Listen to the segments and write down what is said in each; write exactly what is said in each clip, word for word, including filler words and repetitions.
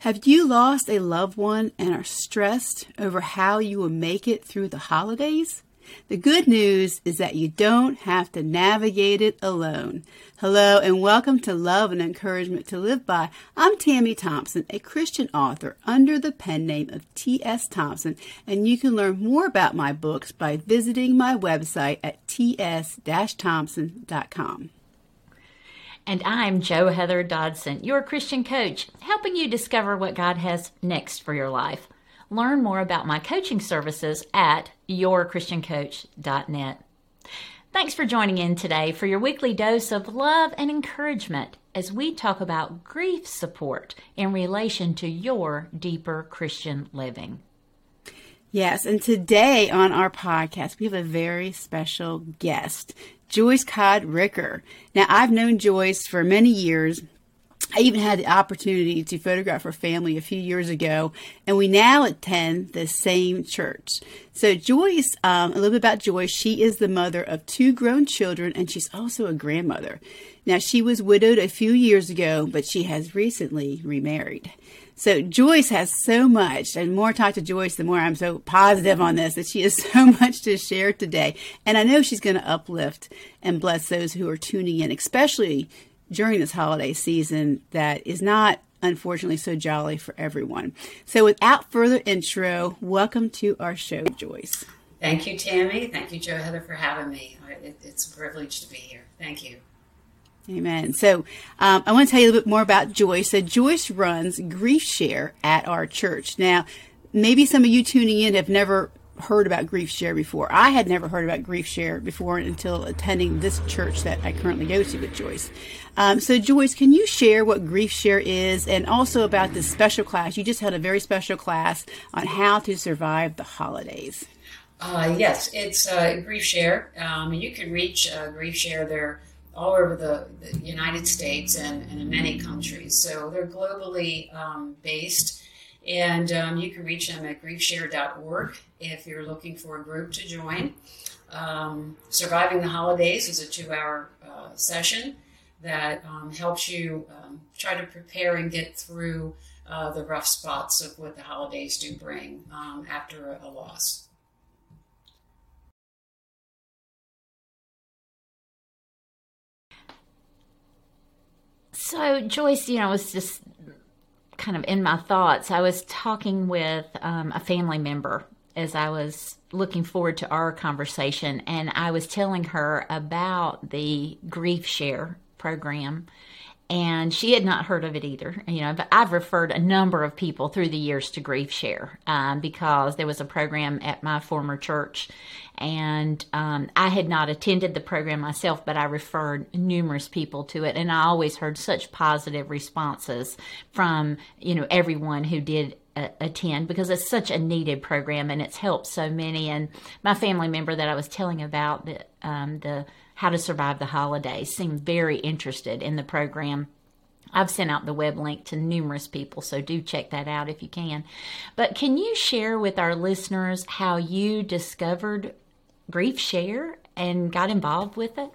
Have you lost a loved one and are stressed over how you will make it through the holidays? The good news is that you don't have to navigate it alone. Hello and welcome to Love and Encouragement to Live By. I'm Tammy Thompson, a Christian author under the pen name of T S Thompson, and you can learn more about my books by visiting my website at t s dash thompson dot com. And I'm Jo Heather Dodson, your Christian coach, helping you discover what God has next for your life. Learn more about my coaching services at your christian coach dot net. Thanks for joining in today for your weekly dose of love and encouragement as we talk about grief support in relation to your deeper Christian living. Yes, and today on our podcast, we have a very special guest, Joyce Codd Ricker. Now, I've known Joyce for many years. I even had the opportunity to photograph her family a few years ago, and we now attend the same church. So Joyce, um, a little bit about Joyce, she is the mother of two grown children, and she's also a grandmother. Now, she was widowed a few years ago, but she has recently remarried. So Joyce has so much, and the more I talk to Joyce, the more I'm so positive on this, that she has so much to share today. And I know she's going to uplift and bless those who are tuning in, especially during this holiday season that is not, unfortunately, so jolly for everyone. So without further intro, welcome to our show, Joyce. Thank you, Tammy. Thank you, Jo Heather, for having me. It, it's a privilege to be here. Thank you. Amen. So um, I want to tell you a little bit more about Joyce. So Joyce runs Grief Share at our church. Now, maybe some of you tuning in have never heard about Grief Share before. I had never heard about Grief Share before until attending this church that I currently go to with Joyce. Um, so Joyce, can you share what Grief Share is and also about this special class? You just had a very special class on how to survive the holidays. Uh, yes, it's uh, Grief Share. Um, you can reach uh, Grief Share. They're all over the, the United States and, and in many countries. So they're globally um, based. And um, you can reach them at grief share dot org if you're looking for a group to join. Um, Surviving the Holidays is a two-hour uh, session that um, helps you um, try to prepare and get through uh, the rough spots of what the holidays do bring um, after a, a loss. So, Joyce, you know, I was just kind of in my thoughts. I was talking with um, a family member as I was looking forward to our conversation, and I was telling her about the Grief Share program, and she had not heard of it either. You know, but I've referred a number of people through the years to Grief Share um, because there was a program at my former church, and um, I had not attended the program myself, but I referred numerous people to it, and I always heard such positive responses from, you know, everyone who did uh, attend because it's such a needed program and it's helped so many. And my family member that I was telling about the um, the How to Survive the Holidays seemed very interested in the program. I've sent out the web link to numerous people, so do check that out if you can. But can you share with our listeners how you discovered Grief Share and got involved with it?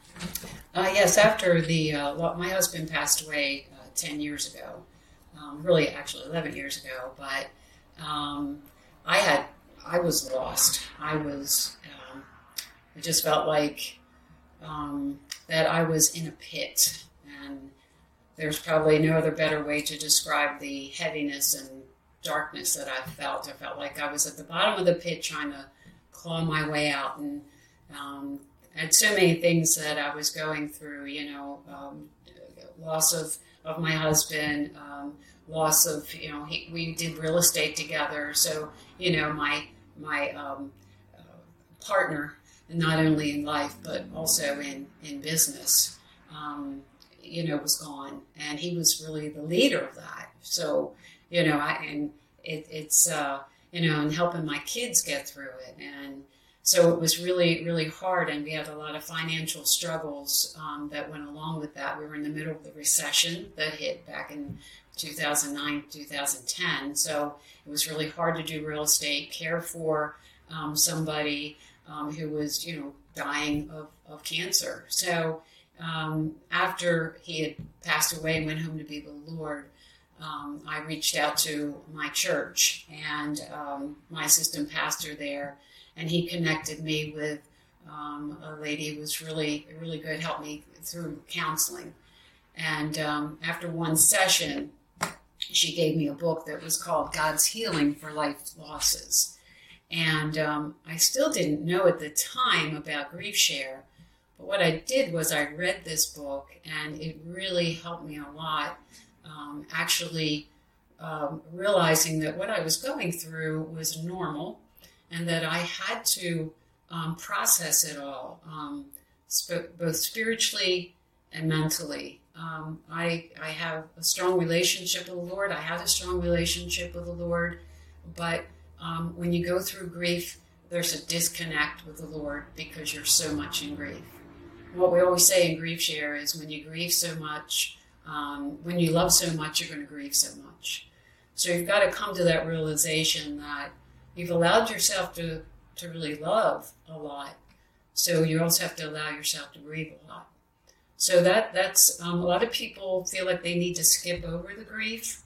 Uh, yes, after the uh, my husband passed away uh, ten years ago, um, really actually eleven years ago, but um, I had I was lost. I was um, I just felt like um, that I was in a pit, and there's probably no other better way to describe the heaviness and darkness that I felt. I felt like I was at the bottom of the pit trying to claw my way out, and um, I had so many things that I was going through, you know, um, loss of, of my husband, um, loss of, you know, he, we did real estate together. So, you know, my, my um, uh, partner, not only in life, but also in, in business, um, you know, was gone. And he was really the leader of that. So, you know, I, and it, it's, uh, you know, and helping my kids get through it. And so it was really, really hard. And we had a lot of financial struggles um, that went along with that. We were in the middle of the recession that hit back in two thousand nine, two thousand ten. So it was really hard to do real estate, care for um, somebody um, who was, you know, dying of, of cancer. So um, after he had passed away and went home to be with the Lord, um, I reached out to my church and um, my assistant pastor there, and he connected me with um, a lady who was really, really good, helped me through counseling. And um, after one session, she gave me a book that was called God's Healing for Life Losses. And um, I still didn't know at the time about Grief Share, but what I did was I read this book, and it really helped me a lot, um, actually um, realizing that what I was going through was normal and that I had to um, process it all, um, sp- both spiritually and mentally. Um, I, I have a strong relationship with the Lord. I had a strong relationship with the Lord, but um, when you go through grief, there's a disconnect with the Lord because you're so much in grief. What we always say in Grief Share is when you grieve so much, um, when you love so much, you're going to grieve so much. So you've got to come to that realization that you've allowed yourself to, to really love a lot. So you also have to allow yourself to grieve a lot. So that that's um, a lot of people feel like they need to skip over the grief,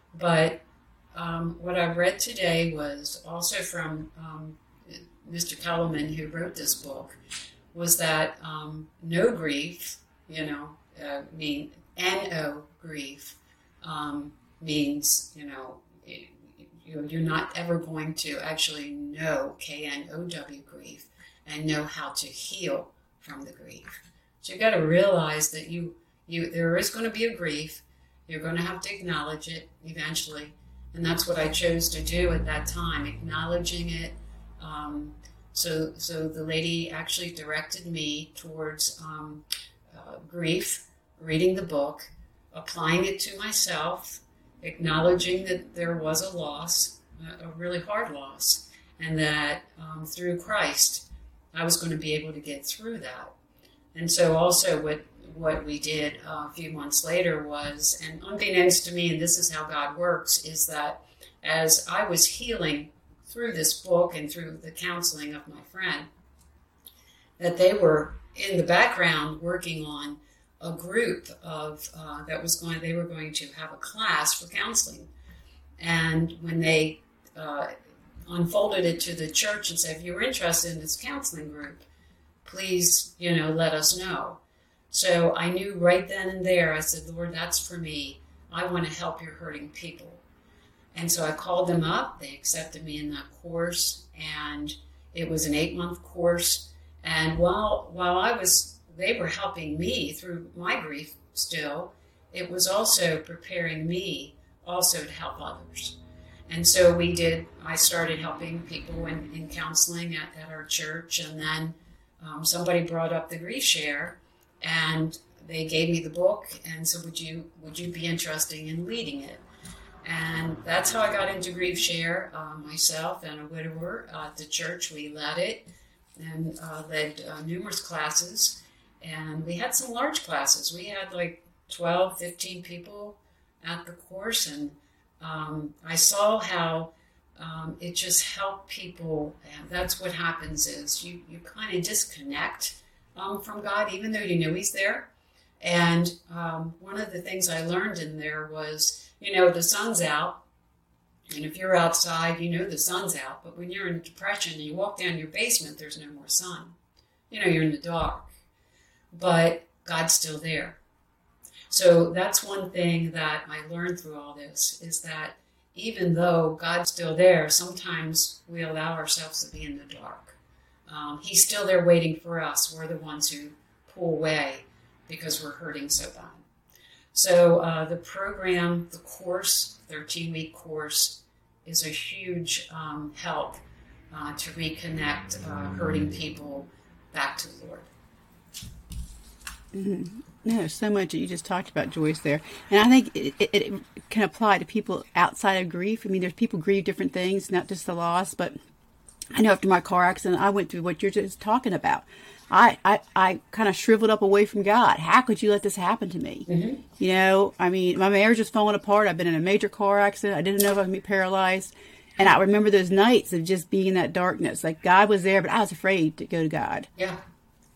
but um, what I read today was also from um, Mister Kellerman, who wrote this book, was that um, no grief, you know, uh, mean N O grief um, means, you know, it, you, you're not ever going to actually know K N O W grief and know how to heal from the grief. So you got to realize that you, you there is going to be a grief. You're going to have to acknowledge it eventually. And that's what I chose to do at that time, acknowledging it. Um, so so the lady actually directed me towards um, uh, grief, reading the book, applying it to myself, acknowledging that there was a loss, a really hard loss, and that um, through Christ, I was going to be able to get through that. And so also what what we did uh, a few months later was, and unbeknownst to me, and this is how God works, is that as I was healing through this book and through the counseling of my friend, that they were in the background working on a group of, uh, that was going, they were going to have a class for counseling. And when they uh, unfolded it to the church and said, if you're interested in this counseling group, please, you know, let us know. So I knew right then and there, I said, Lord, that's for me. I want to help your hurting people. And so I called them up. They accepted me in that course, and it was an eight-month course. And while while I was, they were helping me through my grief still, it was also preparing me also to help others. And so we did, I started helping people in, in counseling at, at our church, and then um, somebody brought up the Grief Share, and they gave me the book and said, would you would you be interested in leading it? And that's how I got into Grief Share, uh, myself and a widower uh, at the church. We led it and uh, led uh, numerous classes. And we had some large classes. We had like twelve, fifteen people at the course. And um, I saw how um, it just helped people. And that's what happens is you, you kind of disconnect um, from God, even though you know He's there. And um, one of the things I learned in there was, you know, the sun's out, and if you're outside, you know the sun's out. But when you're in depression and you walk down your basement, there's no more sun. You know, you're in the dark. But God's still there. So that's one thing that I learned through all this, is that even though God's still there, sometimes we allow ourselves to be in the dark. Um, he's still there waiting for us. We're the ones who pull away because we're hurting so bad. So uh, the program, the course, thirteen-week course, is a huge um, help uh, to reconnect uh, hurting people back to the Lord. Mm-hmm. No, there's so much that you just talked about, Joyce, there. And I think it, it, it can apply to people outside of grief. I mean, there's people grieve different things, not just the loss, but I know after my car accident, I went through what you're just talking about. I, I, I kind of shriveled up away from God. How could you let this happen to me? Mm-hmm. You know, I mean, my marriage is falling apart. I've been in a major car accident. I didn't know if I was going to be paralyzed. And I remember those nights of just being in that darkness. Like God was there, but I was afraid to go to God. Yeah.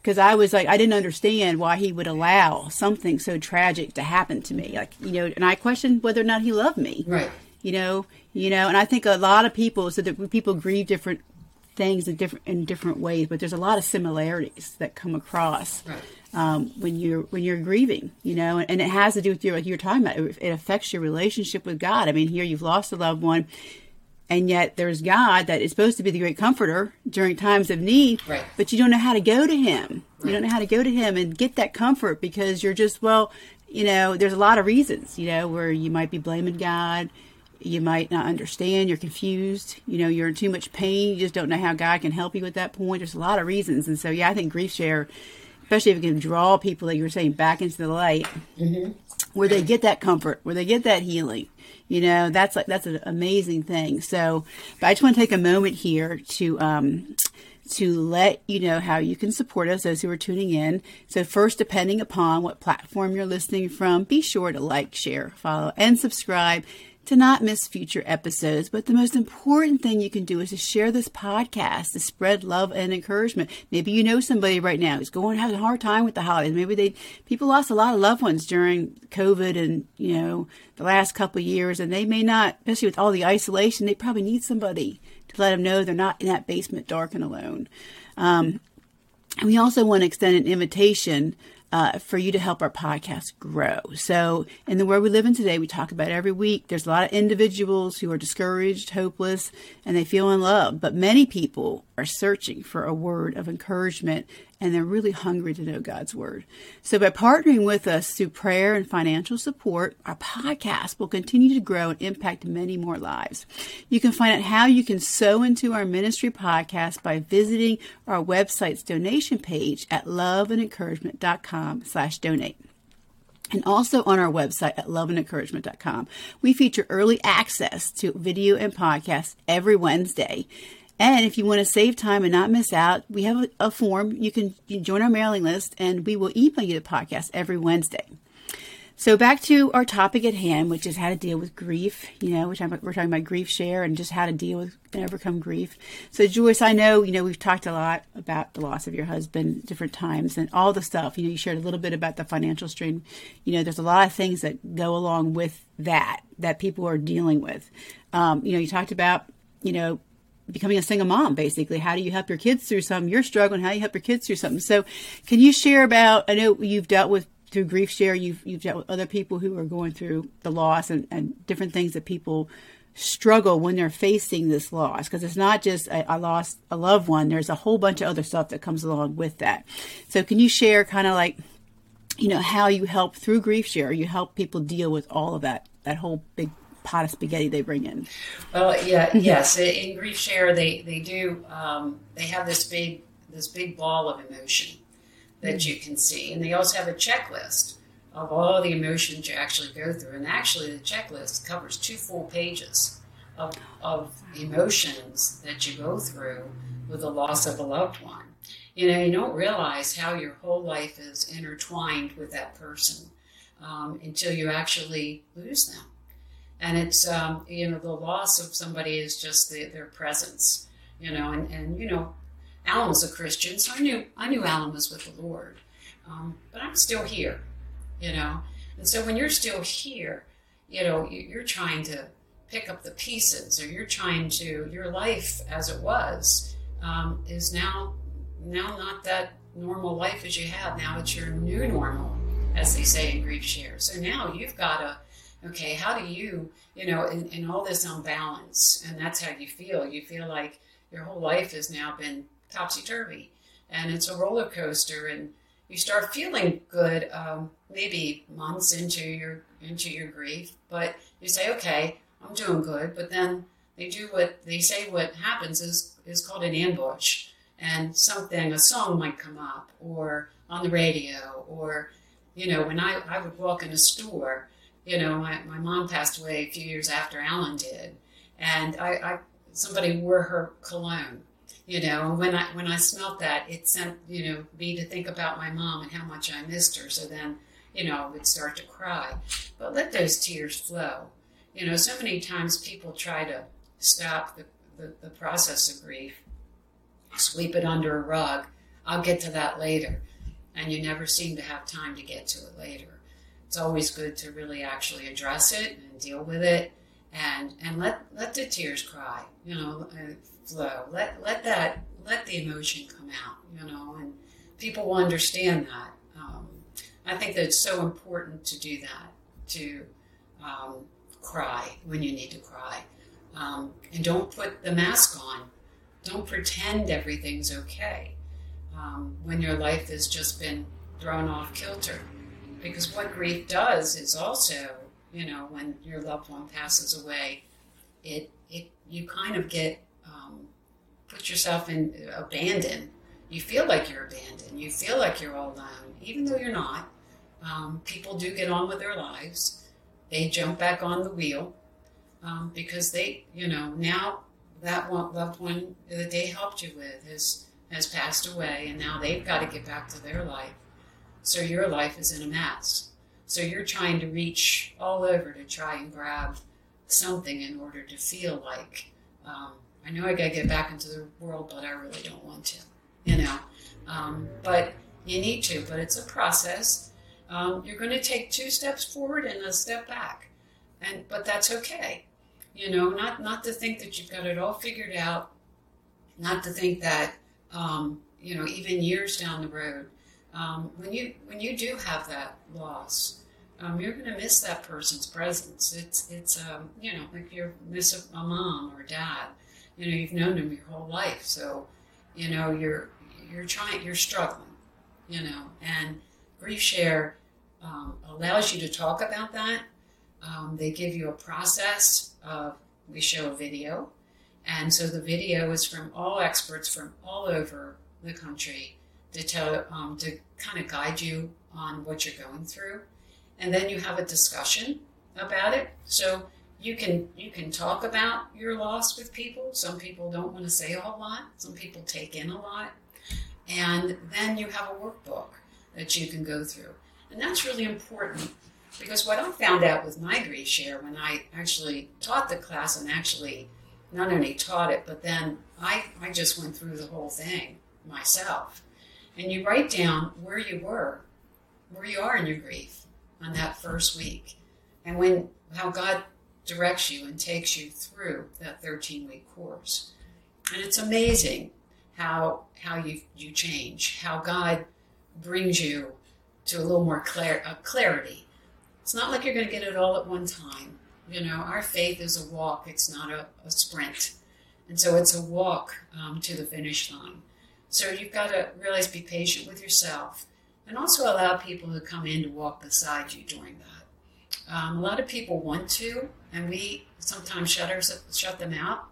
because I was like, I didn't understand why he would allow something so tragic to happen to me. Like, you know, and I questioned whether or not he loved me. Right. You know, you know, and I think a lot of people, so that people grieve different things in different in different ways, but there's a lot of similarities that come across Right. um, when you're when you're grieving. You know, and, and it has to do with your, like you were talking about. It, it affects your relationship with God. I mean, here you've lost a loved one. And yet there's God that is supposed to be the great comforter during times of need, right. but you don't know how to go to him. Right. You don't know how to go to him and get that comfort because you're just, well, you know, there's a lot of reasons, you know, where you might be blaming God. You might not understand. You're confused. You know, you're in too much pain. You just don't know how God can help you at that point. There's a lot of reasons. And so, yeah, I think Grief Share, especially if it can draw people, like you were saying, back into the light, mm-hmm. where they get that comfort, where they get that healing. You know, that's like that's an amazing thing. So, but I just want to take a moment here to um, to let you know how you can support us, those who are tuning in. So first, depending upon what platform you're listening from, be sure to like, share, follow, and subscribe to not miss future episodes. But the most important thing you can do is to share this podcast, to spread love and encouragement. Maybe you know somebody right now who's going having a hard time with the holidays. Maybe they people lost a lot of loved ones during COVID and, you know, the last couple of years, and they may not, especially with all the isolation, they probably need somebody to let them know they're not in that basement dark and alone. Um, and we also want to extend an invitation Uh, for you to help our podcast grow. So in the world we live in today, we talk about it every week. There's a lot of individuals who are discouraged, hopeless, and they feel unloved. But many people are searching for a word of encouragement, and they're really hungry to know God's word. So by partnering with us through prayer and financial support, our podcast will continue to grow and impact many more lives. You can find out how you can sow into our ministry podcast by visiting our website's donation page at loveandencouragement.com slash donate. And also on our website at loveandencouragement dot com, we feature early access to video and podcasts every Wednesday. And if you want to save time and not miss out, we have a, a form. You can you join our mailing list, and we will email you the podcast every Wednesday. So back to our topic at hand, which is how to deal with grief. You know, we're talking about, we're talking about Grief Share and just how to deal with and overcome grief. So Joyce, I know, you know, we've talked a lot about the loss of your husband different times and all the stuff. You know, you shared a little bit about the financial strain. You know, there's a lot of things that go along with that, that people are dealing with. Um, you know, you talked about, you know, becoming a single mom, basically. How do you help your kids through something? You're struggling. How do you help your kids through something? So can you share about, I know you've dealt with, through Grief Share, you've, you've dealt with other people who are going through the loss and, and different things that people struggle when they're facing this loss. Because it's not just, I, I lost a loved one. There's a whole bunch of other stuff that comes along with that. So can you share kind of like, you know, how you help through Grief Share, you help people deal with all of that, that whole big pot of spaghetti they bring in? Well, yeah, yes. In Grief Share, they they do. Um, they have this big this big ball of emotion that mm-hmm. you can see, and they also have a checklist of all the emotions you actually go through. And actually, the checklist covers two full pages of of emotions that you go through with the loss of a loved one. You know, you don't realize how your whole life is intertwined with that person um, until you actually lose them. And it's, um, you know, the loss of somebody is just the, their presence, you know, and, and, you know, Alan was a Christian, so I knew, I knew Alan was with the Lord, um, but I'm still here, you know, and so when you're still here, you know, you're trying to pick up the pieces, or you're trying to, your life as it was, um, is now, now not that normal life as you had. Now it's your new normal, as they say in Grief Share. So now you've got to, okay, how do you, you know, in, in all this unbalance, and that's how you feel. You feel like your whole life has now been topsy-turvy, and it's a roller coaster, and you start feeling good um, maybe months into your into your grief, but you say, okay, I'm doing good, but then they do what, they say what happens is, is called an ambush, and something, a song might come up, or on the radio, or, you know, when I, I would walk in a store. You know, my, my mom passed away a few years after Alan did, and I, I somebody wore her cologne. You know, and when I when I smelt that, it sent, you know, me to think about my mom and how much I missed her. So then, you know, I would start to cry. But let those tears flow. You know, so many times people try to stop the, the, the process of grief, sweep it under a rug, I'll get to that later. And you never seem to have time to get to it later. It's always good to really actually address it and deal with it, and and let let the tears cry, you know, and flow. Let let that let the emotion come out, you know, and people will understand that. Um, I think that it's so important to do that, to um, cry when you need to cry, um, and don't put the mask on. Don't pretend everything's okay. Um, when your life has just been thrown off kilter. Because what grief does is also, you know, when your loved one passes away, it it you kind of get, um, put yourself in abandoned. You feel like you're abandoned. You feel like you're all alone, even though you're not. Um, people do get on with their lives. They jump back on the wheel um, because they, you know, now that one loved one that they helped you with is has passed away, and now they've got to get back to their life. So your life is in a mess. So you're trying to reach all over to try and grab something in order to feel like, um, I know I got to get back into the world, but I really don't want to, you know. Um, but you need to, but it's a process. Um, you're going to take two steps forward and a step back, and but that's okay. You know, not not to think that you've got it all figured out, not to think that, Um, you know, even years down the road, um, when you when you do have that loss, um, you're going to miss that person's presence. It's it's um, you know, like you miss a, a mom or a dad. You know, you've known them your whole life, so you know you're you're trying, you're struggling. You know, and Grief Share um, allows you to talk about that. Um, they give you a process of, we show a video. And so the video is from all experts from all over the country to tell, um, to kind of guide you on what you're going through, and then you have a discussion about it. So you can you can talk about your loss with people. Some people don't want to say a whole lot. Some people take in a lot, and then you have a workbook that you can go through, and that's really important. Because what I found out with my Grief Share, when I actually taught the class and actually not only taught it, but then I, I just went through the whole thing myself. And you write down where you were, where you are in your grief on that first week, and when how God directs you and takes you through that thirteen-week course. And it's amazing how how you you change, how God brings you to a little more clar- uh, clarity. It's not like you're going to get it all at one time. You know, our faith is a walk. It's not a, a sprint. And so it's a walk um, to the finish line. So you've got to realize, be patient with yourself, and also allow people to come in to walk beside you during that. Um, a lot of people want to, and we sometimes shut, our, shut them out.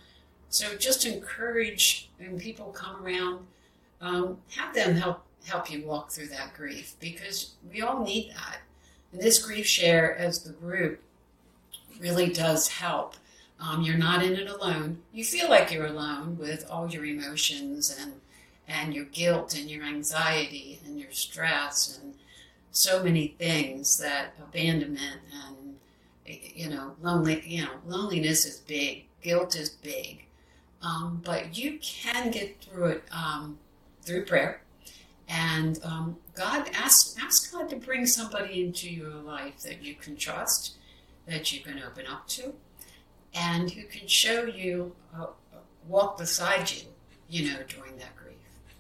So just encourage, when people come around, um, have them help help you walk through that grief, because we all need that. And this Grief Share as the group really does help. Um, you're not in it alone. You feel like you're alone with all your emotions and and your guilt and your anxiety and your stress and so many things, that abandonment and, you know, lonely, you know, loneliness is big. Guilt is big. Um, but you can get through it um, through prayer. And um, God, ask, ask God to bring somebody into your life that you can trust, that you can open up to, and who can show you, uh, walk beside you, you know, during that grief.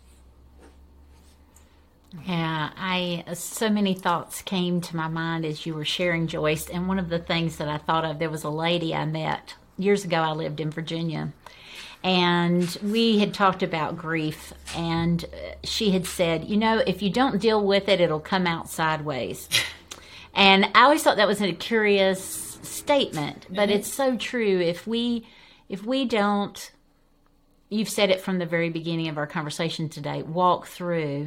Yeah, I so many thoughts came to my mind as you were sharing, Joyce. And one of the things that I thought of, there was a lady I met years ago. I lived in Virginia, and we had talked about grief, and she had said, you know, if you don't deal with it, it'll come out sideways. And I always thought that was a curious statement, but mm-hmm. It's so true. If we, if we don't, you've said it from the very beginning of our conversation today, walk through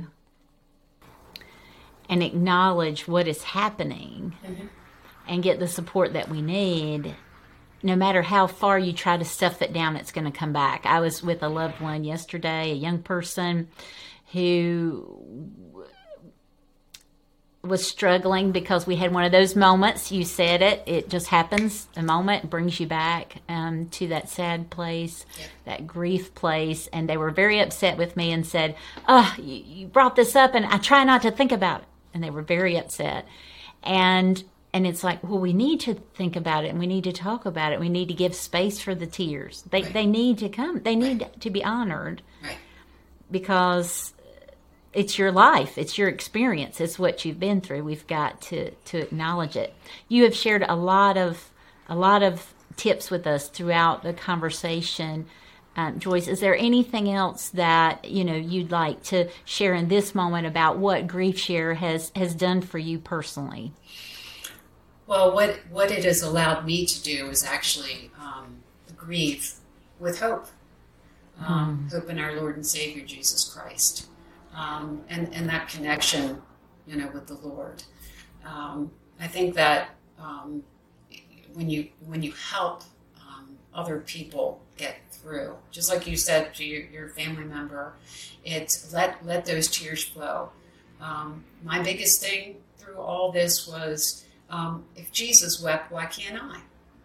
and acknowledge what is happening, mm-hmm. and get the support that we need. No matter how far you try to stuff it down, it's going to come back. I was with a loved one yesterday, a young person who was struggling because we had one of those moments. You said it. It just happens. A moment brings you back um, to that sad place, yeah. that grief place. And they were very upset with me and said, oh, you, you brought this up and I try not to think about it. And they were very upset. And and it's like, well, we need to think about it and we need to talk about it. We need to give space for the tears. They, right. they need to come. They need right. to be honored right. because it's your life. It's your experience. It's what you've been through. We've got to, to acknowledge it. You have shared a lot of a lot of tips with us throughout the conversation. Um, Joyce, is there anything else that you know you'd like to share in this moment about what Grief Share has, has done for you personally? Well, what what it has allowed me to do is actually um, grieve with hope, um, mm. hope in our Lord and Savior Jesus Christ. Um, and, and that connection, you know, with the Lord. Um, I think that um, when you when you help um, other people get through, just like you said to your, your family member, it's let let those tears flow. Um, my biggest thing through all this was, um, if Jesus wept, why can't I?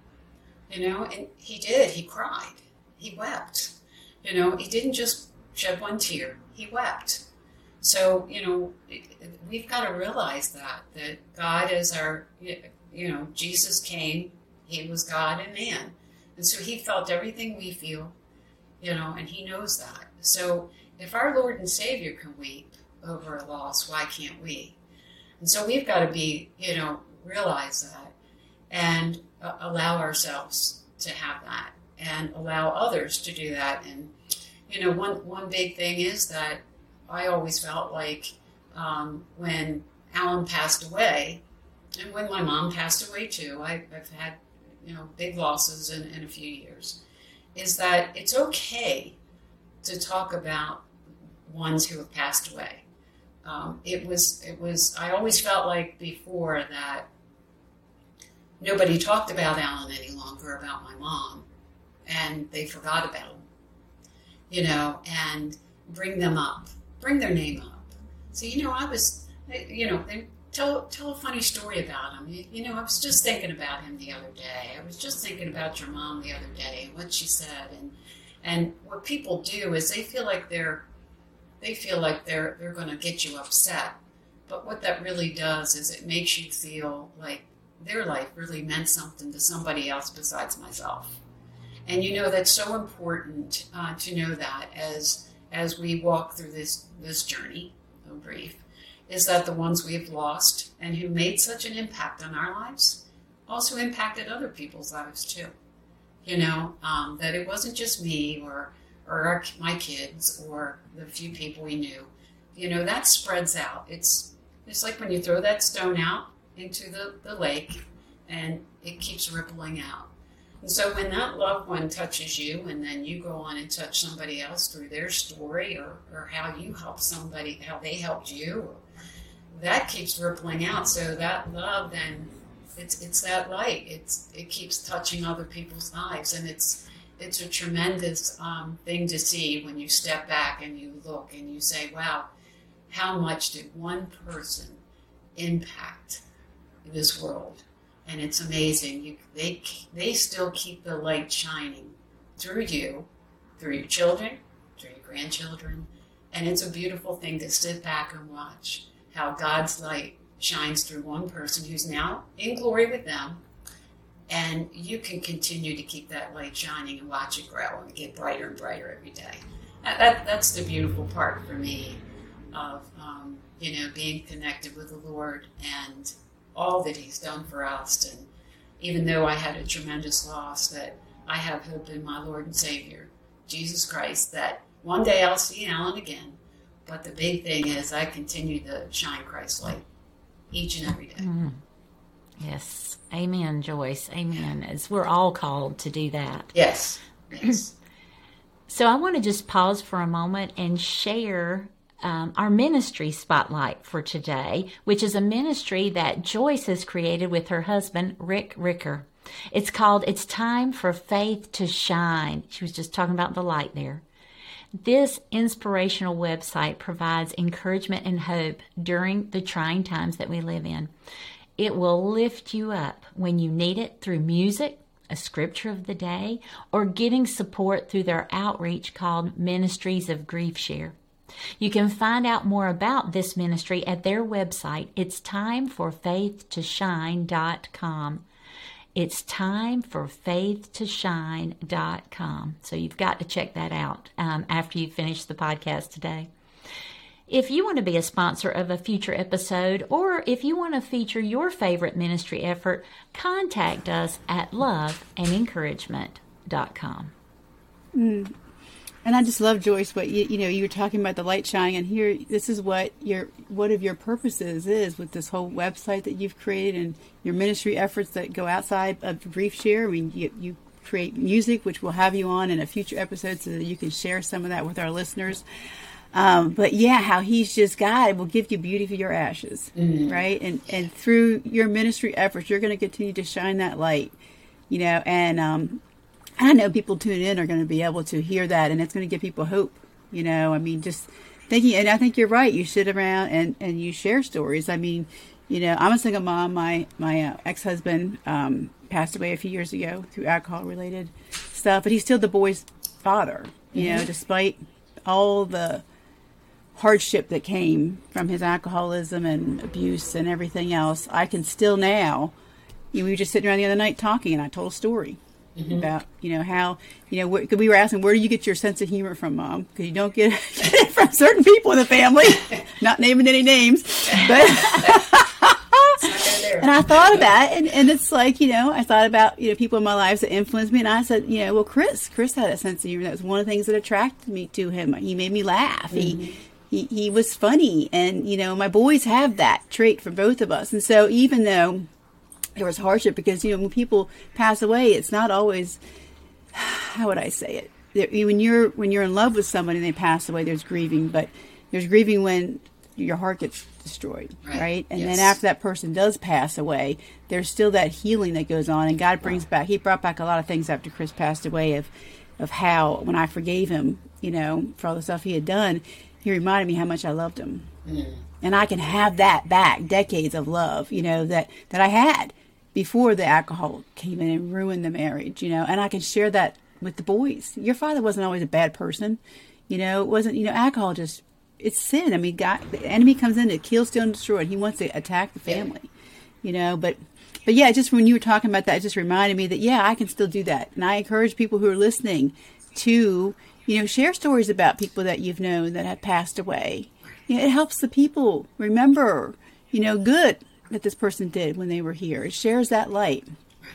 You know, and he did. He cried. He wept. You know, he didn't just shed one tear. He wept. So, you know, we've got to realize that, that God is our, you know, Jesus came, he was God and man. And so he felt everything we feel, you know, and he knows that. So if our Lord and Savior can weep over a loss, why can't we? And so we've got to be, you know, realize that and uh, allow ourselves to have that and allow others to do that. And, you know, one, one big thing is that I always felt like um, when Alan passed away, and when my mom passed away too, I, I've had, you know, big losses in, in a few years, is that it's okay to talk about ones who have passed away. Um, it was, it was, I always felt like before that nobody talked about Alan any longer, about my mom, and they forgot about him, you know, and bring them up. Bring their name up. So, you know, I was, you know, tell tell a funny story about him. You, you know, I was just thinking about him the other day. I was just thinking about your mom the other day and what she said. And and what people do is they feel like they're they feel like they're they're going to get you upset. But what that really does is it makes you feel like their life really meant something to somebody else besides myself. And you know, that's so important uh, to know that as as we walk through this, this journey of grief, is that the ones we have lost and who made such an impact on our lives also impacted other people's lives too. You know, um, that it wasn't just me or or our, my kids or the few people we knew. You know, that spreads out. It's it's like when you throw that stone out into the, the lake and it keeps rippling out. And so when that loved one touches you and then you go on and touch somebody else through their story or, or how you helped somebody, how they helped you, that keeps rippling out. So that love then, it's it's that light. It's It keeps touching other people's lives. And it's it's a tremendous um, thing to see when you step back and you look and you say, wow, how much did one person impact this world? And it's amazing. You, they they still keep the light shining through you, through your children, through your grandchildren. And it's a beautiful thing to sit back and watch how God's light shines through one person who's now in glory with them. And you can continue to keep that light shining and watch it grow and get brighter and brighter every day. That, that That's the beautiful part for me of, um, you know, being connected with the Lord and all that he's done for us. And even though I had a tremendous loss, that I have hope in my Lord and Savior, Jesus Christ, that one day I'll see Alan again. But the big thing is I continue to shine Christ's light each and every day. Mm. Yes. Amen, Joyce. Amen. As we're all called to do that. Yes. Yes. So I want to just pause for a moment and share Um, our ministry spotlight for today, which is a ministry that Joyce has created with her husband, Rick Ricker. It's called It's Time for Faith to Shine. She was just talking about the light there. This inspirational website provides encouragement and hope during the trying times that we live in. It will lift you up when you need it through music, a scripture of the day, or getting support through their outreach called Ministries of Grief Share. You can find out more about this ministry at their website. It's time for faith to shine dot com. It's time for faith to shine dot com. So you've got to check that out um, after you finish the podcast today. If you want to be a sponsor of a future episode, or if you want to feature your favorite ministry effort, contact us at love and encouragement dot com. Mm. And I just love, Joyce, what you, you know, you were talking about the light shining, and here, this is what your, one of your purposes is with this whole website that you've created and your ministry efforts that go outside of Grief Share. I mean, you, you create music, which we'll have you on in a future episode so that you can share some of that with our listeners. Um, but yeah, how he's just God will give you beauty for your ashes, mm-hmm. right? And and through your ministry efforts, you're going to continue to shine that light, you know. And um, I know people tuning in are going to be able to hear that, and it's going to give people hope, you know. I mean, just thinking, and I think you're right. You sit around and, and you share stories. I mean, you know, I'm a single mom. My my uh, ex-husband um, passed away a few years ago through alcohol-related stuff, but he's still the boy's father, you mm-hmm. know, despite all the hardship that came from his alcoholism and abuse and everything else. I can still now, you know, we were just sitting around the other night talking, and I told a story mm-hmm. about, you know, how, you know, wh- we were asking, where do you get your sense of humor from, Mom? Because you don't get, get it from certain people in the family, not naming any names, but and I thought about it, and, and it's like, you know, I thought about, you know, people in my lives that influenced me, and I said, you know, well, Chris, Chris had a sense of humor. That was one of the things that attracted me to him. He made me laugh. Mm-hmm. He He, he was funny, and, you know, my boys have that trait for both of us. And so even though there was hardship, because, you know, when people pass away, it's not always, how would I say it? There, when you're when you're in love with somebody and they pass away, there's grieving, but there's grieving when your heart gets destroyed, right? right? And yes. then after that person does pass away, there's still that healing that goes on, and God brings back, he brought back a lot of things after Chris passed away of, of how, when I forgave him, you know, for all the stuff he had done, he reminded me how much I loved him. Mm. And I can have that back, decades of love, you know, that, that I had before the alcohol came in and ruined the marriage, you know, and I can share that with the boys. Your father wasn't always a bad person, you know, it wasn't, you know, alcohol just, it's sin. I mean, God, the enemy comes in to kill, steal, and destroy, and he wants to attack the family, yeah. you know, but, but yeah, just when you were talking about that, it just reminded me that, yeah, I can still do that. And I encourage people who are listening to, you know, share stories about people that you've known that have passed away. You know, it helps the people remember, you know, good that this person did when they were here. It shares that light.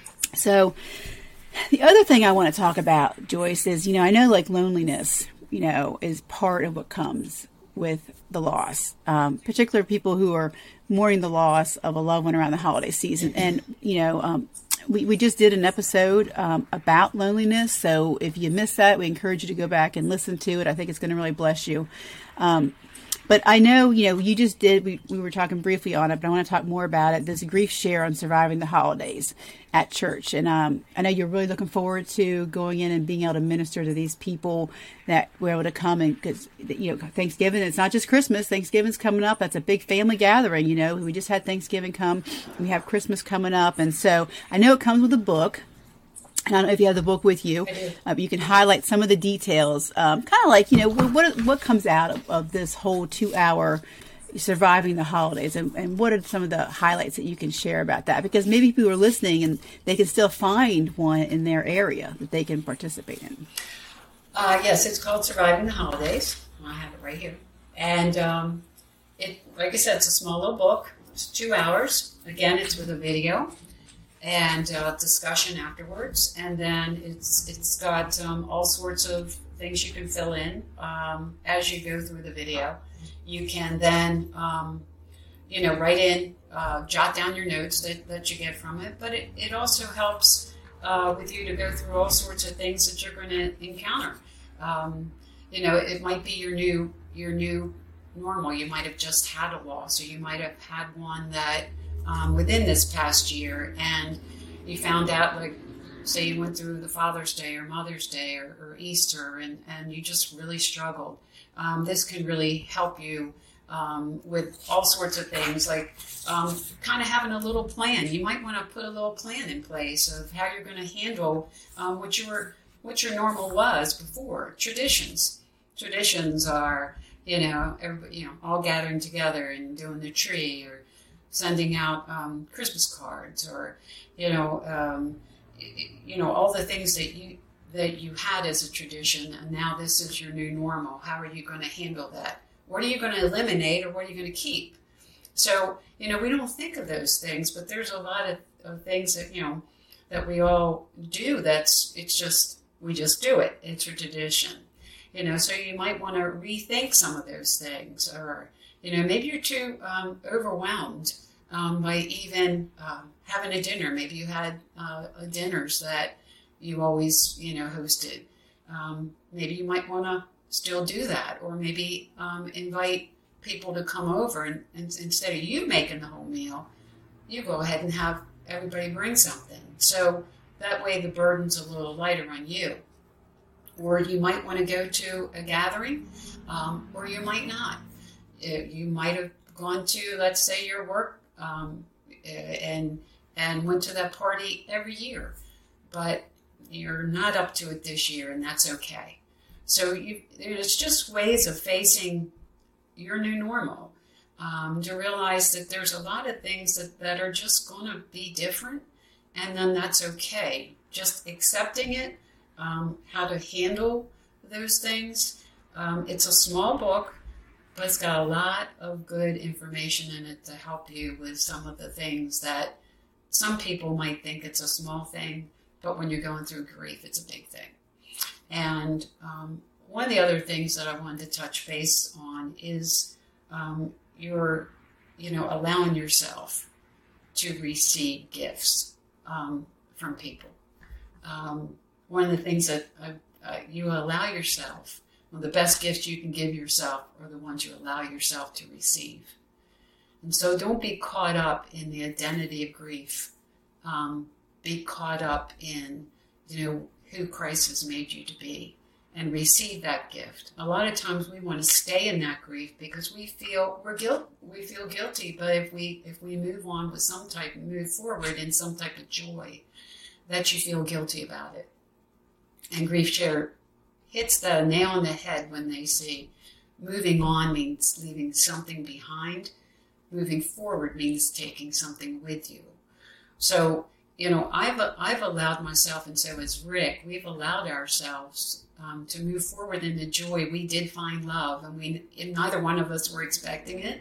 So the other thing I want to talk about, Joyce, is, you know, I know like loneliness, you know, is part of what comes with the loss, um, particularly people who are mourning the loss of a loved one around the holiday season. And, you know, um, We we just did an episode um, about loneliness, so if you missed that, we encourage you to go back and listen to it. I think it's going to really bless you. Um, but I know, you know, you just did, we, we were talking briefly on it, but I want to talk more about it. There's a grief share on surviving the holidays at church. And um, I know you're really looking forward to going in and being able to minister to these people that were able to come, and because, you know, Thanksgiving, it's not just Christmas. Thanksgiving's coming up. That's a big family gathering, you know. We just had Thanksgiving come. We have Christmas coming up. And so I know it comes with a book. And I don't know if you have the book with you. Uh, you can highlight some of the details, um, kind of like, you know, what what comes out of, of this whole two-hour surviving the holidays, and, and what are some of the highlights that you can share about that? Because maybe people are listening and they can still find one in their area that they can participate in. Uh, yes, it's called Surviving the Holidays. I have it right here. And um, it, like I said, it's a small little book. It's two hours. Again, it's with a video and uh, discussion afterwards, and then it's it's got um, all sorts of things you can fill in um, as you go through the video. You can then, um, you know, write in, uh, jot down your notes that, that you get from it, but it, it also helps uh, with you to go through all sorts of things that you're going to encounter. Um, you know, it might be your new your new normal. You might have just had a loss, or you might have had one that Um, within this past year, and you found out like say you went through the Father's Day or Mother's Day or, or Easter and, and you just really struggled. Um, this can really help you um, with all sorts of things, like um, kind of having a little plan. You might want to put a little plan in place of how you're going to handle um, what your what your normal was before. Traditions. Traditions are, you know, everybody, you know, all gathering together and doing the tree or sending out um, Christmas cards or, you know, um, you know, all the things that you that you had as a tradition, and now this is your new normal. How are you going to handle that? What are you going to eliminate, or what are you going to keep? So, you know, we don't think of those things, but there's a lot of, of things that, you know, that we all do. That's, it's just, we just do it. It's a tradition. You know, so you might want to rethink some of those things, or, you know, maybe you're too um, overwhelmed um, by even um, having a dinner. Maybe you had uh, dinners that you always, you know, hosted. Um, maybe you might want to still do that, or maybe um, invite people to come over, and, and instead of you making the whole meal, you go ahead and have everybody bring something. So that way the burden's a little lighter on you. Or you might want to go to a gathering, um, or you might not. You might have gone to, let's say, your work um, and and went to that party every year, but you're not up to it this year, and that's okay. So you, it's just ways of facing your new normal, um, to realize that there's a lot of things that, that are just going to be different, and then that's okay. Just accepting it. Um, how to handle those things. Um, it's a small book, but it's got a lot of good information in it to help you with some of the things that some people might think it's a small thing, but when you're going through grief, it's a big thing. And um, one of the other things that I wanted to touch base on is um, your, you know, allowing yourself to receive gifts um, from people. Um, One of the things that uh, uh, you allow yourself, one of the best gifts you can give yourself are the ones you allow yourself to receive. And so don't be caught up in the identity of grief. Um, be caught up in, you know, who Christ has made you to be, and receive that gift. A lot of times we want to stay in that grief because we feel we're guilt. We feel guilty. But if we if we move on with some type, move forward in some type of joy, that you feel guilty about it. And Grief Share hits the nail on the head when they say moving on means leaving something behind. Moving forward means taking something with you. So, you know, I've I've allowed myself, and so has Rick, we've allowed ourselves um, to move forward in the joy. We did find love, and we and neither one of us were expecting it,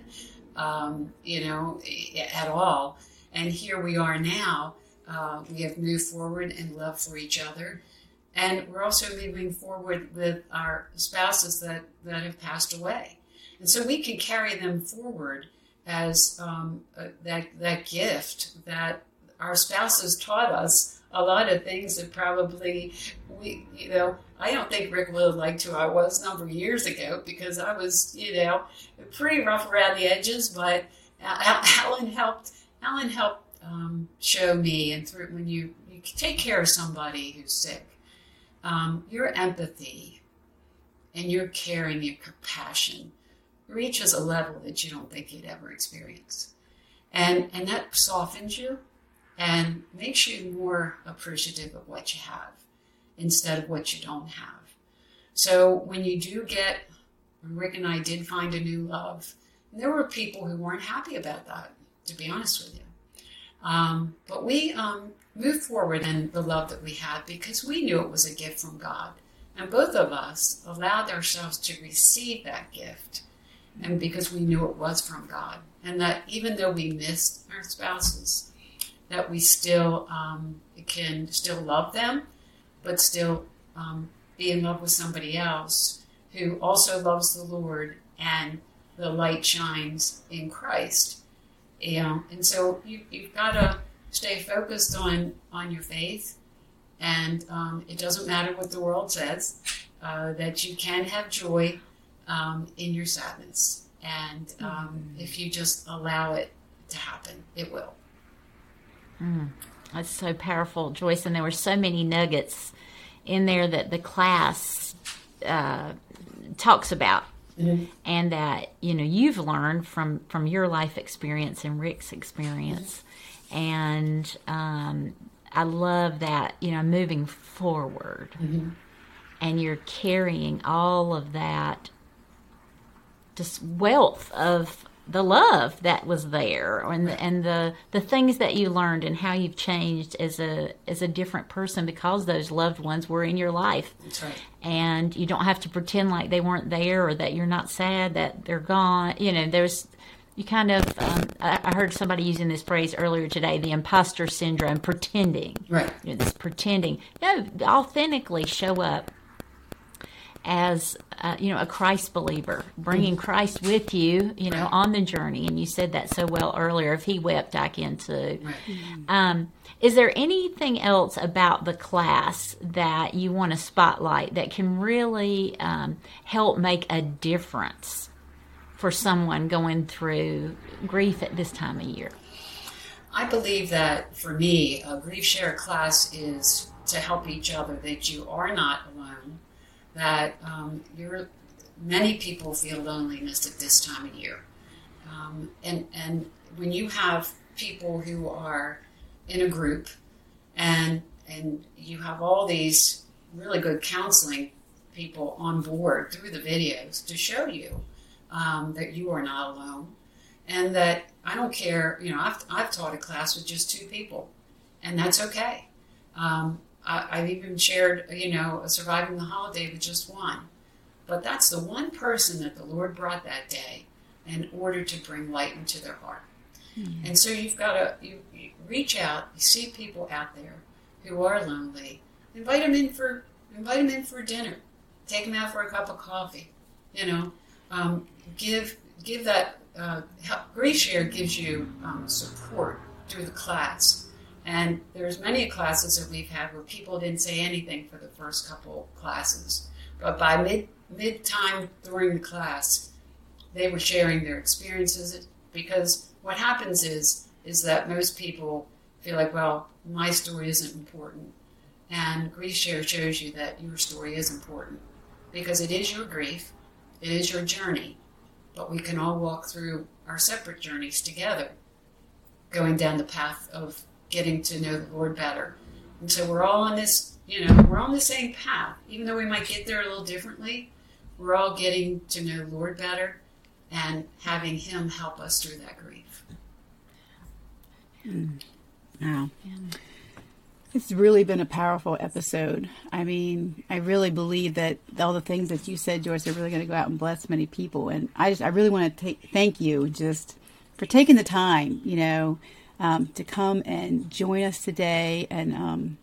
um, you know, at all. And here we are now. Uh, we have moved forward in love for each other. And we're also moving forward with our spouses that, that have passed away. And so we can carry them forward as um, uh, that that gift that our spouses taught us a lot of things that probably we, you know, I don't think Rick would have liked who I was a number of years ago, because I was, you know, pretty rough around the edges, but Alan helped, Alan helped um, show me, and through when you, you take care of somebody who's sick, Um, your empathy and your caring, your compassion reaches a level that you don't think you'd ever experience. And, and that softens you and makes you more appreciative of what you have instead of what you don't have. So when you do get, Rick and I did find a new love, and there were people who weren't happy about that, to be honest with you. Um, but we um, moved forward in the love that we had because we knew it was a gift from God. And both of us allowed ourselves to receive that gift, and because we knew it was from God. And that even though we missed our spouses, that we still um, can still love them, but still um, be in love with somebody else who also loves the Lord, and the light shines in Christ. You know, and so you, you've got to stay focused on, on your faith, and um, it doesn't matter what the world says, uh, that you can have joy um, in your sadness. And um, mm. if you just allow it to happen, it will. Mm. That's so powerful, Joyce. And there were so many nuggets in there that the class uh, talks about. Mm-hmm. And that, you know, you've learned from, from your life experience and Rick's experience. Mm-hmm. And um, I love that, you know, moving forward. Mm-hmm. And you're carrying all of that just wealth of the love that was there, and the, and the the things that you learned, and how you've changed as a as a different person because those loved ones were in your life. That's right. And you don't have to pretend like they weren't there, or that you're not sad that they're gone. You know, there's you kind of um, I, I heard somebody using this phrase earlier today, the imposter syndrome, pretending. Right. You know, this pretending. No, authentically show up as uh, you know, a Christ believer, bringing Christ with you, you know, on the journey. And you said that so well earlier. If he wept, I can too. Right. Um, is there anything else about the class that you want to spotlight that can really um, help make a difference for someone going through grief at this time of year? I believe that for me, a Grief Share class is to help each other, that you are not alone. That um, you're, many people feel loneliness at this time of year. Um, and, and when you have people who are in a group and, and you have all these really good counseling people on board through the videos to show you um, that you are not alone, and that I don't care, you know, I've, I've taught a class with just two people, and that's okay. Um, I've even shared, you know, surviving the holiday with just one. But that's the one person that the Lord brought that day in order to bring light into their heart. Mm-hmm. And so you've got to you, you reach out, you see people out there who are lonely, invite them in for invite them in for dinner, take them out for a cup of coffee, you know, um, give give that uh, help. Grief Share gives you um, support through the class. And there's many classes that we've had where people didn't say anything for the first couple classes. But by mid mid time during the class, they were sharing their experiences. Because what happens is, is that most people feel like, well, my story isn't important. And Grief Share shows you that your story is important. Because it is your grief, it is your journey. But we can all walk through our separate journeys together, going down the path of getting to know the Lord better. And so we're all on this, you know, we're on the same path. Even though we might get there a little differently, we're all getting to know the Lord better and having him help us through that grief. Mm. Wow. It's really been a powerful episode. I mean, I really believe that all the things that you said, Joyce, are really going to go out and bless many people. And I just, I really want to take, thank you just for taking the time, you know, Um, to come and join us today, and um,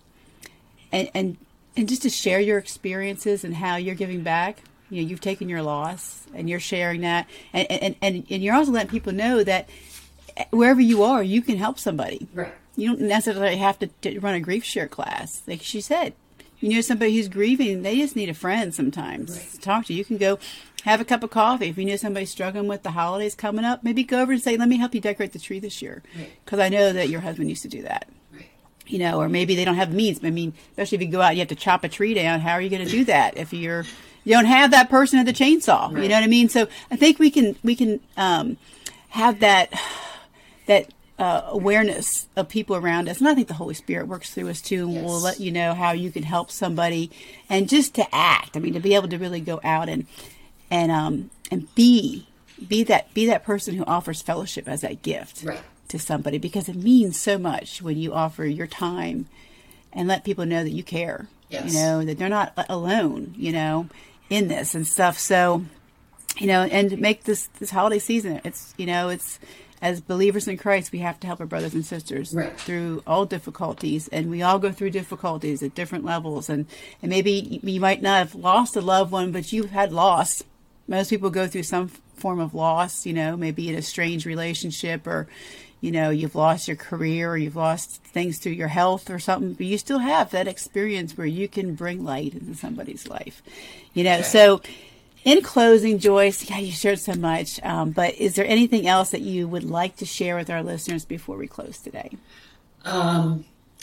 and and and just to share your experiences and how you're giving back. You know, you've taken your loss and you're sharing that, and and and, and you're also letting people know that wherever you are, you can help somebody. Right. You don't necessarily have to, to run a Grief Share class, like she said. You know, somebody who's grieving, they just need a friend sometimes right. to talk to. You can go have a cup of coffee. If you know somebody struggling with the holidays coming up, maybe go over and say, let me help you decorate the tree this year. Because right. I know that your husband used to do that. Right. You know, or maybe they don't have the means. I mean, especially if you go out and you have to chop a tree down, how are you going to do that if you're, you don't have that person at the chainsaw? Right. You know what I mean? So I think we can, we can um, have that, that, Uh, awareness of people around us. And I think the Holy Spirit works through us too, and yes. will let you know how you can help somebody, and just to act. I mean, to be able to really go out and, and, um, and be, be that, be that person who offers fellowship as that gift right. to somebody, because it means so much when you offer your time and let people know that you care, yes. you know, that they're not alone, you know, in this and stuff. So, you know, and to make this, this holiday season, it's, you know, it's, as believers in Christ, we have to help our brothers and sisters right. through all difficulties. And we all go through difficulties at different levels. And, and maybe you might not have lost a loved one, but you've had loss. Most people go through some form of loss, you know, maybe in a strange relationship, or, you know, you've lost your career, or you've lost things through your health or something. But you still have that experience where you can bring light into somebody's life, you know. Okay. So in closing, Joyce, yeah, you shared so much, um, but is there anything else that you would like to share with our listeners before we close today? Um,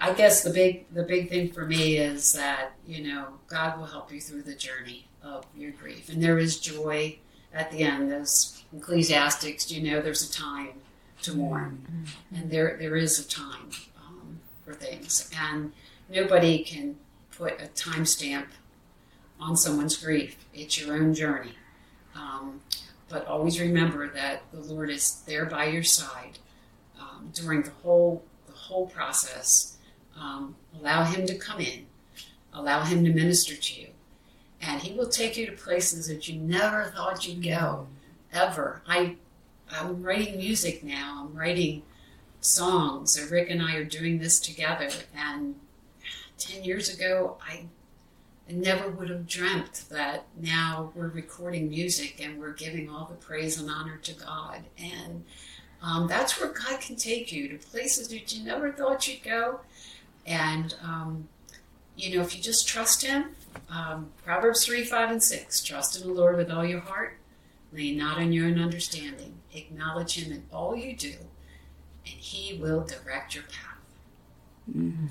I guess the big the big thing for me is that, you know, God will help you through the journey of your grief. And there is joy at the end. As Ecclesiastics, you know, there's a time to mourn. Mm-hmm. And there there is a time um, for things. And nobody can put a timestamp on someone's grief. It's your own journey. Um, but always remember that the Lord is there by your side um, during the whole the whole process. Um, allow Him to come in. Allow Him to minister to you. And He will take you to places that you never thought you'd go, ever. I, I'm writing music now. I'm writing songs. So Rick and I are doing this together. And ten years ago, I, I never would have dreamt that now we're recording music and we're giving all the praise and honor to God. And um, that's where God can take you, to places that you never thought you'd go. And, um, you know, if you just trust Him, um, Proverbs three, five, and six, trust in the Lord with all your heart, lean not on your own understanding, acknowledge Him in all you do, and He will direct your path. Mm-hmm.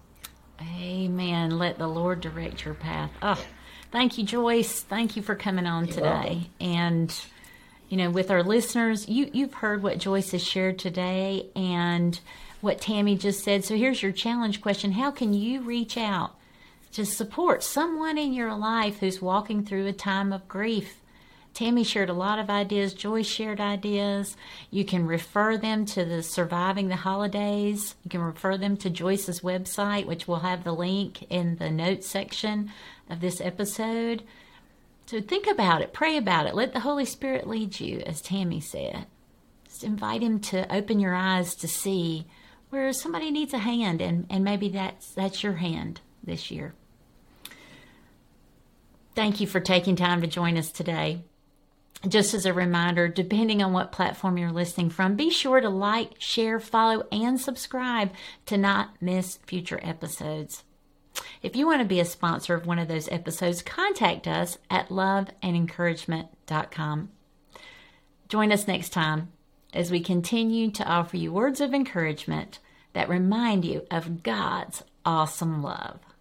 Amen. Let the Lord direct your path. Oh, thank you, Joyce. Thank you for coming on You're today. Welcome. And, you know, with our listeners, you, you've heard what Joyce has shared today and what Tammy just said. So here's your challenge question. How can you reach out to support someone in your life who's walking through a time of grief? Tammy shared a lot of ideas. Joyce shared ideas. You can refer them to the Surviving the Holidays. You can refer them to Joyce's website, which will have the link in the notes section of this episode. So think about it. Pray about it. Let the Holy Spirit lead you, as Tammy said. Just invite Him to open your eyes to see where somebody needs a hand, and, and maybe that's that's your hand this year. Thank you for taking time to join us today. Just as a reminder, depending on what platform you're listening from, be sure to like, share, follow, and subscribe to not miss future episodes. If you want to be a sponsor of one of those episodes, contact us at love and encouragement dot com. Join us next time as we continue to offer you words of encouragement that remind you of God's awesome love.